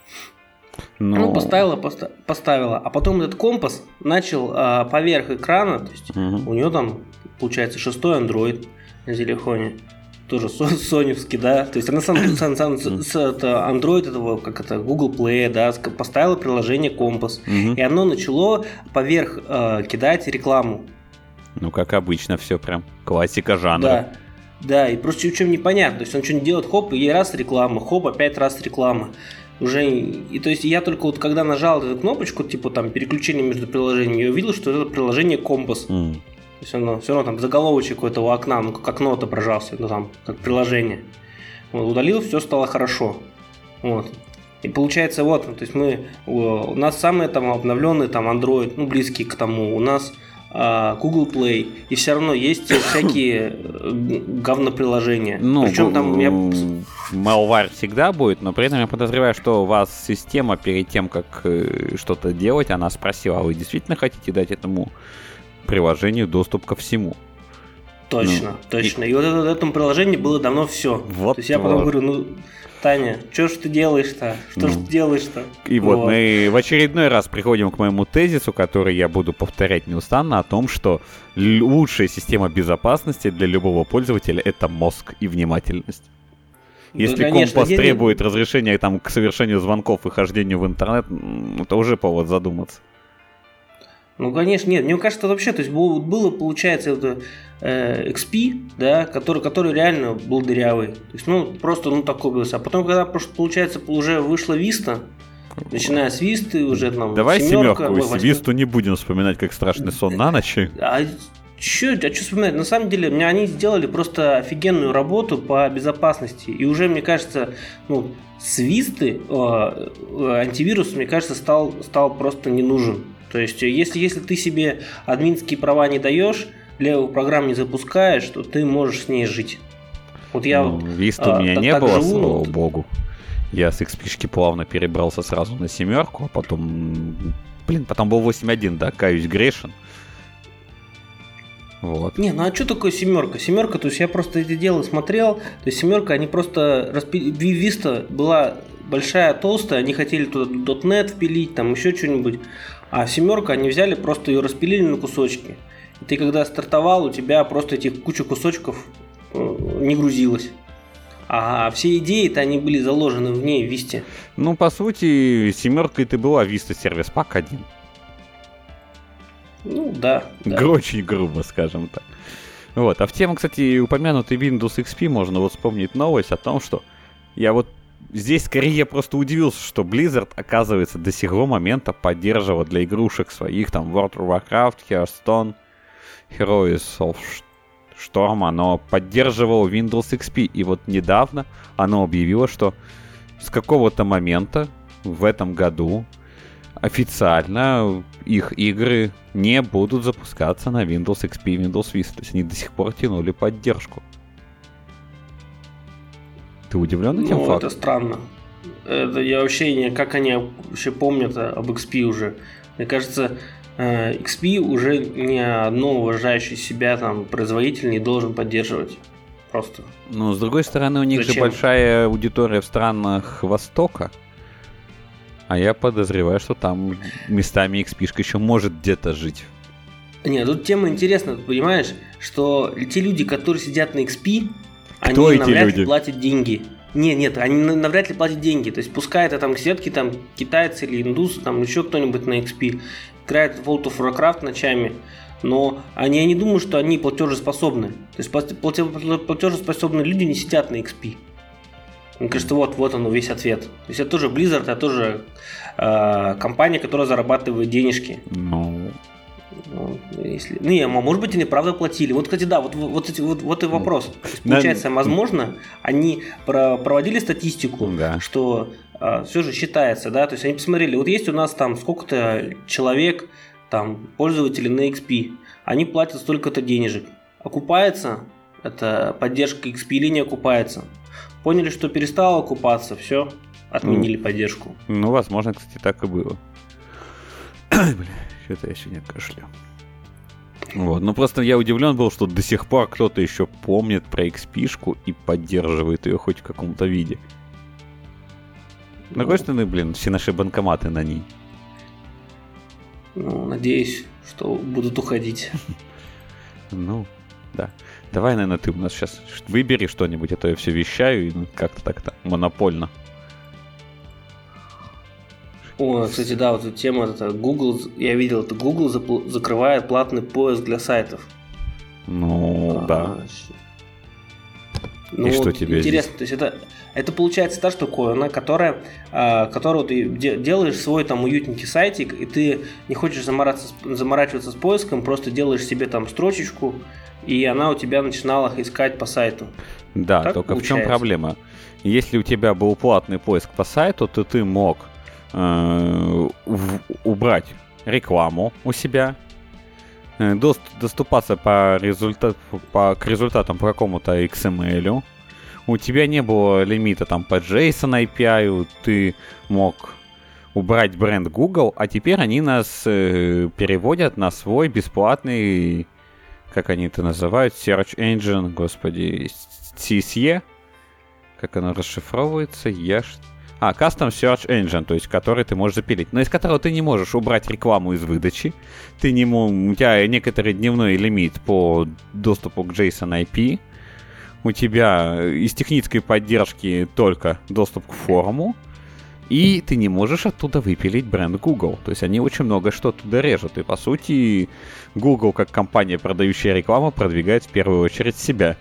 Но... Ну, поставила, поста- поставила, а потом этот компас начал а, поверх экрана, то есть mm-hmm. у нее там получается шестой Android на телефоне. Тоже соневский, да, то есть она сам, сам, сам с, это Android этого, как это, Google Play, да, поставила приложение Компас, угу. и оно начало поверх э, кидать рекламу. Ну, как обычно, все прям классика жанра. Да, да, и просто чем непонятно, то есть он что-нибудь делает, хоп, и раз реклама, хоп, опять раз реклама. Уже, и то есть я только вот когда нажал эту кнопочку, типа там переключение между приложениями, я увидел, что это приложение Компас. Mm. То есть оно все равно там заголовочек у этого окна, ну как окно отображался, ну там как приложение. Вот, удалил, все стало хорошо. Вот. И получается вот, то есть мы, у нас самые там обновленные там Android, ну близкие к тому, у нас а, Google Play, и все равно есть всякие говноприложения. Ну, причем там я... malware всегда будет, но при этом я подозреваю, что у вас система перед тем, как что-то делать, она спросила, а вы действительно хотите дать этому приложению доступ ко всему? Точно, ну, точно. И... и вот в этом приложении было давно все. Вот, то есть я вот. потом говорю, ну, Таня, что ж ты делаешь-то? Что ну. ж ты делаешь-то? И вот. вот мы в очередной раз приходим к моему тезису, который я буду повторять неустанно, о том, что лучшая система безопасности для любого пользователя — это мозг и внимательность. Если да, конечно, компас я... требует разрешения там, к совершению звонков и хождению в интернет, это уже повод задуматься. Ну, конечно, нет. Мне кажется, вообще, то есть было, было получается, это э, икс пи, да, который, который реально был дырявый. То есть, ну, просто, ну, такой был. А потом, когда, получается, уже вышла Vista, начиная с Vista, уже там Давай семерка. семерку, Vista не будем вспоминать, как страшный сон на ночь. А что а вспоминать? На самом деле, мне они сделали просто офигенную работу по безопасности. И уже, мне кажется, ну, с Vista э, антивирус, мне кажется, стал, стал просто не нужен. То есть, если, если ты себе админские права не даешь, левую программу не запускаешь, то ты можешь с ней жить. Вот я ну, Vista а, у меня так, не так было, живу, слава вот. богу. Я с икс пи-шки плавно перебрался сразу на семерку, а потом... Блин, потом был восемь один, да, каюсь, грешен. Вот. Не, ну а что такое семерка? Семерка, то есть я просто это дело смотрел, то есть семерка, они просто... Распи... Vista была большая, толстая, они хотели туда .дот нет впилить, там еще что-нибудь. А семерка, они взяли, просто ее распилили на кусочки. И ты когда стартовал, у тебя просто этих куча кусочков не грузилось. А все идеи-то они были заложены в ней в Vista. Ну, по сути, семерка это была Vista Service Pack один. Ну, да. да. Очень грубо, скажем так. Вот. А в тему, кстати, упомянутый Windows икс пи можно вот вспомнить новость о том, что я вот здесь скорее я просто удивился, что Blizzard, оказывается, до сего момента поддерживал для игрушек своих, там, World of Warcraft, Hearthstone, Heroes of Storm, оно поддерживало Windows икс пи. И вот недавно оно объявило, что с какого-то момента в этом году официально их игры не будут запускаться на Windows икс пи и Windows Vista. То есть они до сих пор тянули поддержку. Ты удивлен этим ну, фактом? Это странно. Это я вообще не... Как они вообще помнят об икс пи уже? Мне кажется, икс пи уже ни одно уважающий себя там производитель не должен поддерживать. Просто. Ну, с другой стороны, у них Зачем? же большая аудитория в странах Востока. А я подозреваю, что там местами икс пи-шка еще может где-то жить. Нет, тут тема интересная, ты понимаешь, что те люди, которые сидят на икс пи, Кто они эти навряд люди? ли платят деньги. Нет, нет, они навряд ли платят деньги. То есть пускай это там сетки, там китайцы или индусы, там еще кто-нибудь на икс пи играет в World of Warcraft ночами, но они, я не думаю, что они платежеспособны. То есть платежеспособные люди не сидят на икс пи. Мне кажется, вот, вот он весь ответ. То есть это тоже Blizzard, это тоже э, компания, которая зарабатывает денежки. Ну... Ну, если... ну, не, может быть, они правда платили. Вот, кстати, да, вот, вот, эти, вот, вот и вопрос. То есть, получается, да. Возможно, они про- проводили статистику, да. Что а, все же считается, да, то есть они посмотрели, вот есть у нас там сколько-то человек, там, пользователей на икс пи, они платят столько-то денежек. Окупается эта поддержка икс пи или не окупается? Поняли, что перестало окупаться, все, отменили ну, поддержку. Ну, возможно, кстати, так и было. Бля. Это я сегодня кашляю. Вот. Ну просто я удивлен был, что до сих пор кто-то еще помнит про икс пи-шку и поддерживает ее хоть в каком-то виде. С другой стороны, блин, все наши банкоматы на ней. Ну, надеюсь, что будут уходить. Ну, да. Давай, наверное, ты у нас сейчас выбери что-нибудь, а то я все вещаю и как-то так-то монопольно. О, кстати, да, вот эта тема, это Google, я видел, это Google запл- закрывает платный поиск для сайтов. Ну, а, да. Ну, и вот что тебе интересно, здесь? То есть это, это получается та штуковина, которая, а, которую ты де- делаешь свой там уютненький сайтик, и ты не хочешь замораться, заморачиваться с поиском, просто делаешь себе там строчечку, и она у тебя начинала искать по сайту. Да, так только получается? В чем проблема? Если у тебя был платный поиск по сайту, то ты мог убрать рекламу у себя, доступаться по результат, по, к результатам по какому-то икс эм эль. У тебя не было лимита там по JSON эй пи ай, ты мог убрать бренд Google, а теперь они нас э, переводят на свой бесплатный, как они это называют, Search Engine, господи, си эс и, как оно расшифровывается, я... А, Custom Search Engine, то есть который ты можешь запилить, но из которого ты не можешь убрать рекламу из выдачи, ты не мог, у тебя некоторый дневной лимит по доступу к JSON эй пи, у тебя из технической поддержки только доступ к форуму, и ты не можешь оттуда выпилить бренд Google. То есть они очень много что оттуда режут, и по сути Google, как компания, продающая рекламу, продвигает в первую очередь себя.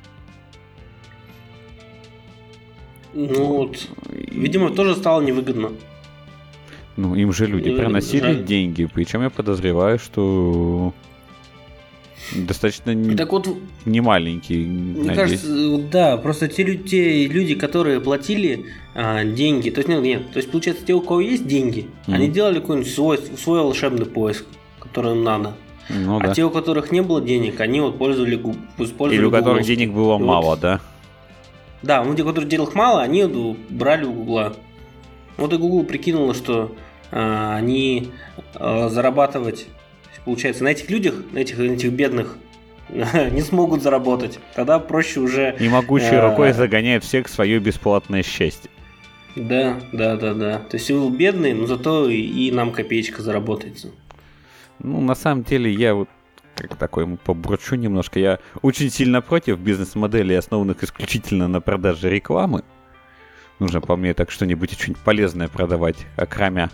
Ну вот, видимо, тоже стало невыгодно. Ну, им же люди невыгодно. Приносили Жаль. деньги, причем я подозреваю, что достаточно не, так вот, не маленькие. Мне надеюсь. кажется, да, просто те, те люди, которые платили а, деньги, то есть нет, нет, то есть получается, те, у кого есть деньги, mm. они делали какой-нибудь свой, свой волшебный поиск, который им надо. Ну, а да. те, у которых не было денег, они вот пользовали, использовали Или у которых Google. денег было и мало, вот, да? Да, у тех, у которых денег мало, они брали у Гугла. Вот и Google прикинула, что э, они э, зарабатывать, получается, на этих людях, на этих, на этих бедных, не смогут заработать. Тогда проще уже... И могучей э, рукой загоняет всех в свое бесплатное счастье. Да, да, да, да. То есть вы бедные, но зато и, и нам копеечка заработается. Ну, на самом деле, я вот как такой побурчу немножко. Я очень сильно против бизнес-моделей, основанных исключительно на продаже рекламы. Нужно по мне так что-нибудь очень полезное продавать, окромя.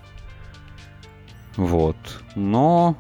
Вот. Но...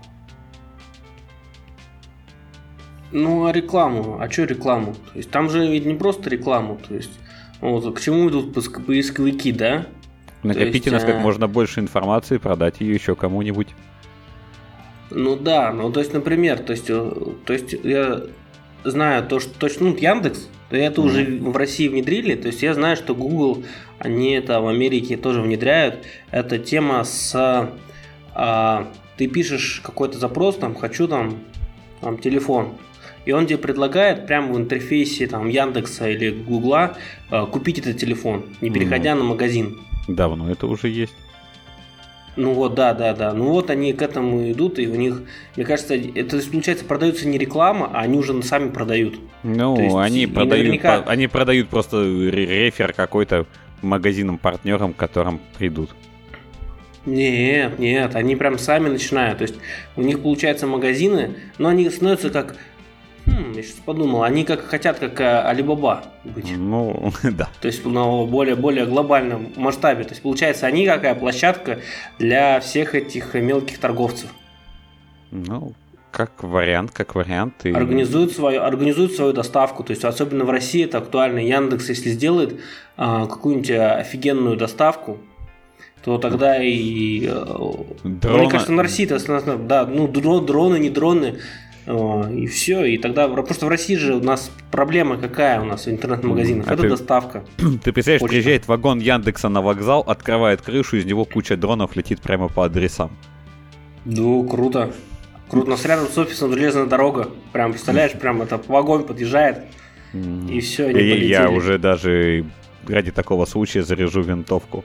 Ну, а рекламу? А что рекламу? То есть там же ведь не просто рекламу. То есть вот, к чему идут поисковики, да? Накопите нас а... как можно больше информации, продать ее еще кому-нибудь. Ну да, ну то есть, например, то есть, то есть я знаю то, что точно, ну, Яндекс, это mm-hmm. уже в России внедрили, то есть я знаю, что Google, они это в Америке тоже внедряют. Это тема с, а, ты пишешь какой-то запрос, там, хочу там, там телефон, и он тебе предлагает прямо в интерфейсе там Яндекса или Гугла а, купить этот телефон, не переходя mm-hmm. на магазин. Давно это уже есть. Ну вот, да, да, да. Ну вот они к этому идут, и у них, мне кажется, это получается продается не реклама, а они уже сами продают. Ну, есть, они продают, наверняка... по, они продают просто рефер какой-то магазинам-партнерам, к которым придут. Нет, нет, они прям сами начинают. То есть у них получается магазины, но они становятся как... Хм, я сейчас подумал, они как хотят как Alibaba быть. Ну, да. То есть на более, более глобальном масштабе. То есть получается, они какая площадка для всех этих мелких торговцев. Ну, Как вариант, как вариант. И... Организуют свою, организуют свою доставку. То есть, особенно в России это актуально. Яндекс, если сделает а, какую-нибудь офигенную доставку, то тогда и... Дрона... Мне кажется, на России, да, ну, дроны, не дроны, и все. И тогда... Просто в России же у нас проблема какая у нас в интернет-магазинах? А это ты... доставка. Ты представляешь, Почта. Приезжает вагон Яндекса на вокзал, открывает крышу, из него куча дронов летит прямо по адресам. Ну, круто. Круто. У нас рядом с офисом железная дорога. Прям, представляешь, прям это вагон подъезжает, mm. и все, они полетели. Я уже даже ради такого случая заряжу винтовку.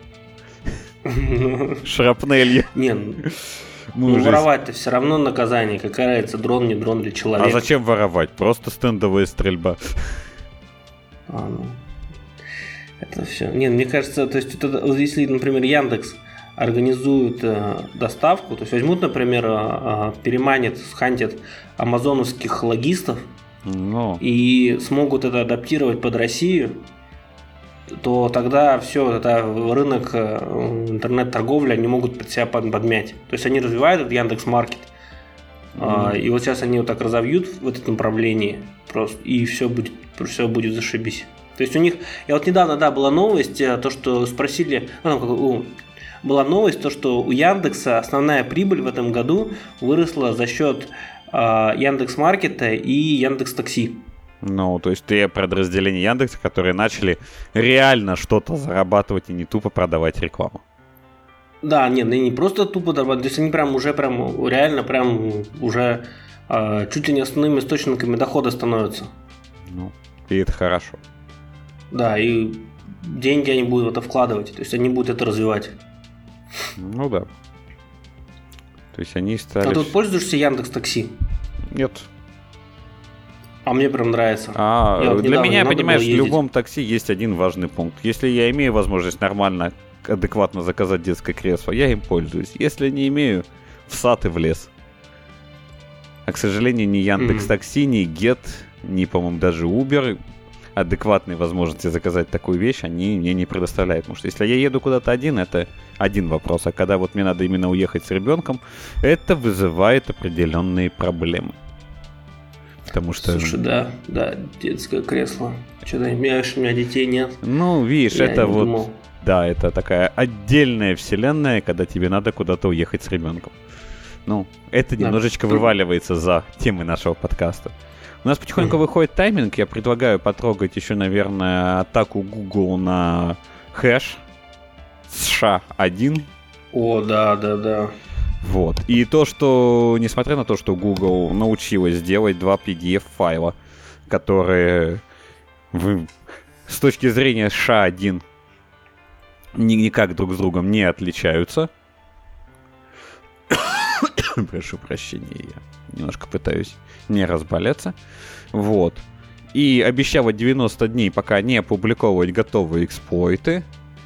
Шрапнелью. Не, ну воровать-то все равно наказание. Какая разница, дрон, не дрон или человек. А зачем воровать? Просто стендовая стрельба. А, ну. Это все. Не, мне кажется, то есть, это, если, например, Яндекс организуют э, доставку, то есть возьмут, например, э, переманят, схантят амазоновских логистов Но. и смогут это адаптировать под Россию, то тогда все, это рынок э, интернет-торговли они могут под себя подмять. То есть они развивают этот Яндекс.Маркет, mm-hmm. э, и вот сейчас они вот так разовьют в этом направлении, просто, и все будет, все будет зашибись. То есть у них, я вот недавно, да, была новость, то, что спросили, ну, там, как, у, была новость, то, что у Яндекса основная прибыль в этом году выросла за счет э, Яндекс.Маркета и Яндекс.Такси. Ну, то есть те подразделения Яндекса, которые начали реально что-то зарабатывать и не тупо продавать рекламу. Да, нет, не просто тупо зарабатывать, то есть они прям уже прям реально прям уже э, чуть ли не основными источниками дохода становятся. Ну, и это хорошо. Да, и деньги они будут в это вкладывать, то есть они будут это развивать. Ну да. То есть они стали... А ты вот пользуешься Яндекс.Такси? Нет. А мне прям нравится. А, вот для меня, понимаешь, в любом такси есть один важный пункт. Если я имею возможность нормально, адекватно заказать детское кресло, я им пользуюсь. Если не имею, в сад и в лес. А, к сожалению, ни Яндекс.Такси, ни Get, ни, по-моему, даже Uber адекватные возможности заказать такую вещь они мне не предоставляют. Потому что если я еду куда-то один, это один вопрос. А когда вот мне надо именно уехать с ребенком, это вызывает определенные проблемы. Потому что... Слушай, да, да, детское кресло. Что-то у меня, у меня детей нет. Ну, видишь, я это вот... Думал. Да, это такая отдельная вселенная, когда тебе надо куда-то уехать с ребенком. Ну, это да. немножечко вываливается за темы нашего подкаста. У нас потихоньку mm-hmm. выходит тайминг. Я предлагаю потрогать еще, наверное, атаку Google на хэш США один. О, да, да, да. Вот. И то, что, несмотря на то, что Google научилась делать два пи ди эф-файла, которые в, с точки зрения США один ни, никак друг с другом не отличаются. Прошу прощения, я немножко пытаюсь не разболеться. Вот. И обещала девяносто дней, пока не опубликовывать готовые эксплойты.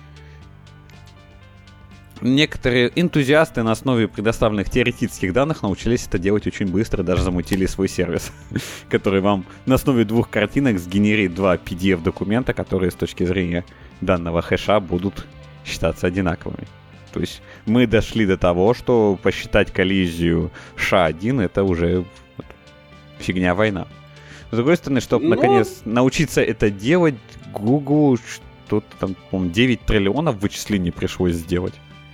Некоторые энтузиасты на основе предоставленных теоретических данных научились это делать очень быстро, даже замутили свой сервис, который вам на основе двух картинок сгенерит два пи ди эф-документа, которые с точки зрения данного хэша будут считаться одинаковыми. То есть мы дошли до того, что посчитать коллизию США один это уже вот, фигня война. С другой стороны, чтобы Но... наконец научиться это делать, Google что-то там, по-моему, девять триллионов вычислений пришлось сделать.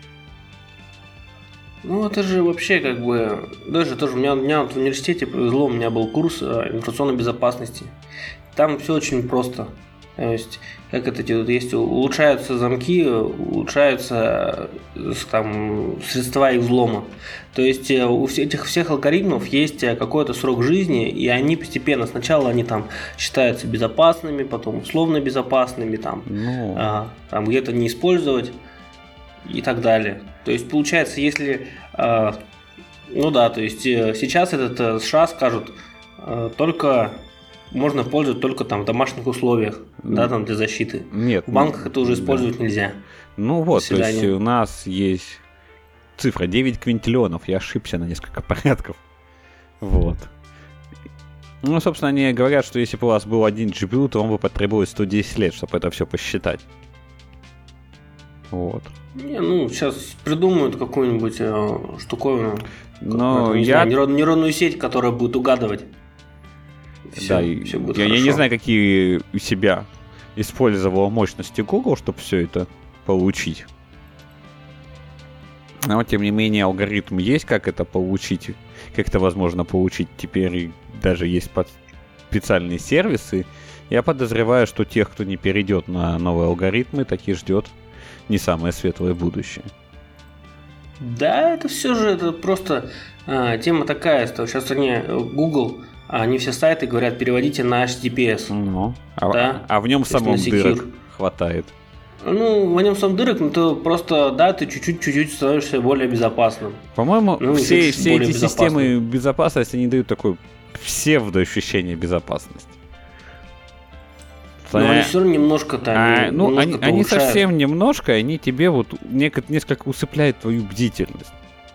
Ну, это же вообще как бы... Даже тоже у меня, у меня вот в университете повезло, у меня был курс информационной безопасности. Там все очень просто. То есть, как это делают, есть улучшаются замки, улучшаются там средства их взлома. То есть у этих всех алгоритмов есть какой-то срок жизни, и они постепенно, сначала они там считаются безопасными, потом условно безопасными, там, ну... а, там где-то не использовать и так далее. То есть получается, если, а, ну да, то есть сейчас этот США скажут только можно пользовать только там в домашних условиях, mm. да, там для защиты. Нет. В банках это уже использовать да. нельзя. Ну вот, то есть у нас есть цифра девять квинтиллионов, я ошибся на несколько порядков. Вот. Ну, собственно, они говорят, что если бы у вас был один джи пи ю, то вам бы потребовалось сто десять лет, чтобы это все посчитать. Вот. Не, ну, сейчас придумают какую-нибудь э, штуковину. Но не я... знаю, нейрон, нейронную сеть, которая будет угадывать. Все, да, все будет я, я не знаю, какие у себя использовал мощности Google, чтобы все это получить. Но, тем не менее, алгоритм есть, как это получить. Как это возможно получить. Теперь даже есть под... специальные сервисы. Я подозреваю, что тех, кто не перейдет на новые алгоритмы, таки ждет не самое светлое будущее. Да, это все же это просто а, тема такая, что сейчас они, Google, они все сайты говорят, переводите на эйч ти ти пи эс. Ну, а, да? а в нем самом дырок хватает. Ну, в нем сам дырок, но ты просто, да, ты чуть-чуть, чуть-чуть становишься более безопасным. По-моему, ну, все, все эти системы безопасности, они дают такое псевдоощущение безопасности. Но они все равно немножко-то... А, ну, немножко они, они совсем немножко, они тебе вот несколько усыпляют твою бдительность.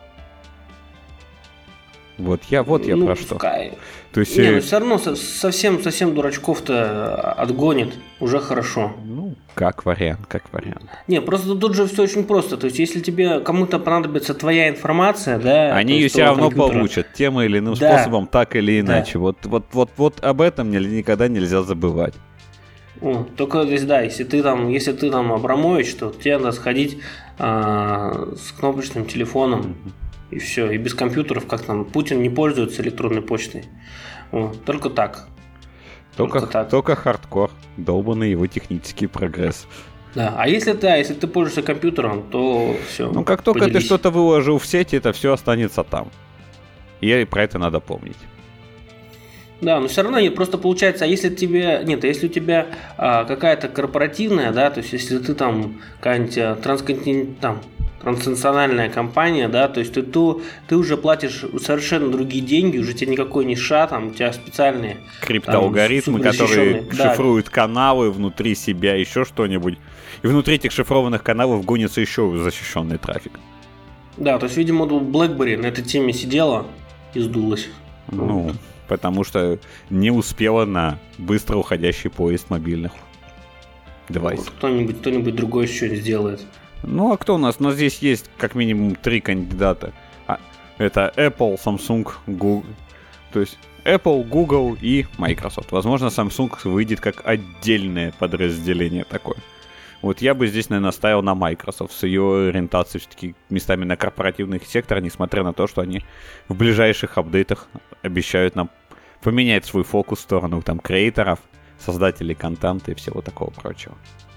Вот я, вот я ну, про что. Кай... То есть, не, э... ну все равно совсем, совсем дурачков-то отгонит, уже хорошо. Ну, как вариант, как вариант. Не, просто тут же все очень просто. То есть, если тебе кому-то понадобится твоя информация, да... Они ее все равно компьютера... получат тем или иным да. способом, так или иначе. Да. Вот, вот, вот, вот об этом никогда нельзя забывать. О, только здесь, да, если ты там, если ты там Абрамович, то тебе надо сходить а, с кнопочным телефоном. Mm-hmm. И все, и без компьютеров, как там, Путин не пользуется электронной почтой. О, только так. Только, только, так. только хардкор, долбанный его технический прогресс. Да, а если ты, если ты пользуешься компьютером, то все. Ну, как только поделись. Ты что-то выложил в сеть, это все останется там. И про это надо помнить. Да, но все равно нет, просто получается, а если тебе, нет, а если у тебя а, какая-то корпоративная, да, то есть если ты там какая-нибудь трансконтинент, там, транснациональная компания, да, то есть ты, ты, ты уже платишь совершенно другие деньги, уже тебе никакой не ша, там у тебя специальные криптоалгоритмы, которые да. шифруют каналы внутри себя, еще что-нибудь. И внутри этих шифрованных каналов гонится еще защищенный трафик. Да, то есть, видимо, BlackBerry на этой теме сидела и сдулась. Ну, потому что не успела на быстро уходящий поезд мобильных девайсов. Вот, кто-нибудь, кто-нибудь другой еще сделает. Ну, а кто у нас? У нас здесь есть как минимум три кандидата. А, это Apple, Samsung, Google. То есть Apple, Google и Microsoft. Возможно, Samsung выйдет как отдельное подразделение такое. Вот я бы здесь, наверное, ставил на Microsoft с ее ориентацией все-таки местами на корпоративный сектор, несмотря на то, что они в ближайших апдейтах обещают нам поменять свой фокус в сторону там креаторов, создателей контента и всего такого прочего.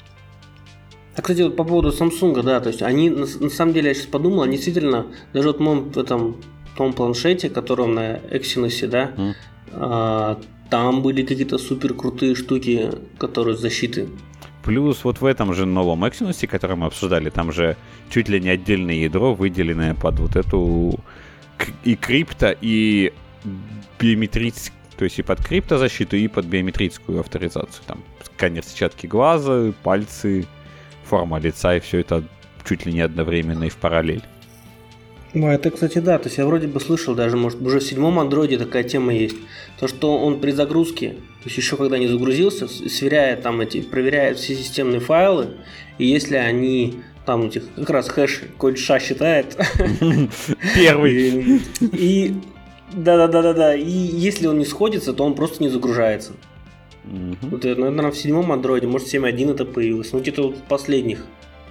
А, кстати, вот по поводу Samsung, да, то есть они, на, на самом деле, я сейчас подумал, они действительно, даже вот в моем в этом том планшете, которым на Exynos, да, mm. а, там были какие-то супер крутые штуки, которые защиты. Плюс вот в этом же новом Exynos, который мы обсуждали, там же чуть ли не отдельное ядро, выделенное под вот эту и крипто, и биометрическую, то есть и под криптозащиту, и под биометрическую авторизацию. Там сканер сетчатки глаза, пальцы, форма лица, и все это чуть ли не одновременно и в параллель. Ну, это, кстати, да. То есть я вроде бы слышал, даже, может, уже в седьмом андроиде такая тема есть. То, что он при загрузке, то есть еще когда не загрузился, сверяет там эти, проверяет все системные файлы, и если они там этих как раз хэш какой-то ша считает. Первый. И да-да-да-да-да. И если он не сходится, то он просто не загружается. Uh-huh. Вот, наверное, в седьмом андроиде, может, семь точка один это появилось. Ну, где-то вот в последних.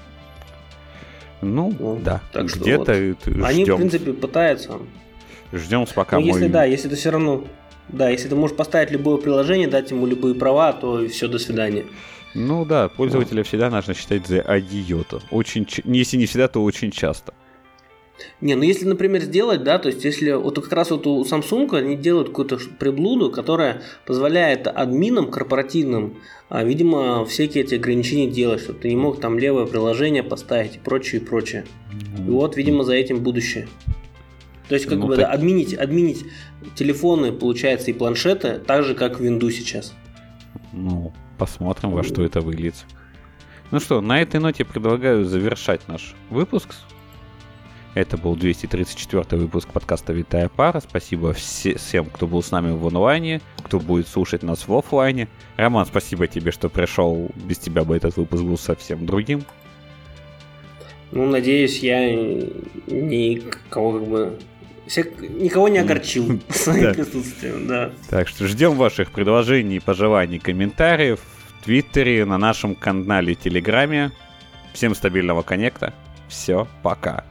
Ну, вот, да. Так что где-то вот. Они, в принципе, пытаются. Ждем, пока Но мой... если, да, если ты все равно... Да, если ты можешь поставить любое приложение, дать ему любые права, то все, до свидания. Ну да, пользователя вот. Всегда нужно считать за идиота. Очень, если не всегда, то очень часто. Не, ну если, например, сделать, да, то есть если вот как раз вот у Samsung они делают какую-то приблуду, которая позволяет админам корпоративным, а, видимо, всякие эти ограничения делать, чтобы ты не мог там левое приложение поставить и прочее, и прочее. Mm-hmm. И вот, видимо, за этим будущее. То есть как ну, бы так... да, админить, админить телефоны, получается, и планшеты, так же, как в Windows сейчас. Ну, посмотрим, во что это выльется. Ну что, на этой ноте предлагаю завершать наш выпуск. Это был двести тридцать четвёртый выпуск подкаста «Витая пара». Спасибо все, всем, кто был с нами в онлайне, кто будет слушать нас в офлайне. Роман, спасибо тебе, что пришел. Без тебя бы этот выпуск был совсем другим. Ну, надеюсь, я никого как бы... Всех, никого не огорчил своим присутствием, да. Так что ждем ваших предложений, пожеланий, комментариев в Твиттере, на нашем канале Телеграме. Всем стабильного коннекта. Все, пока.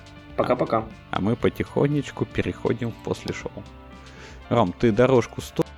Пока-пока. А мы потихонечку переходим в после шоу. Ром, ты дорожку сто...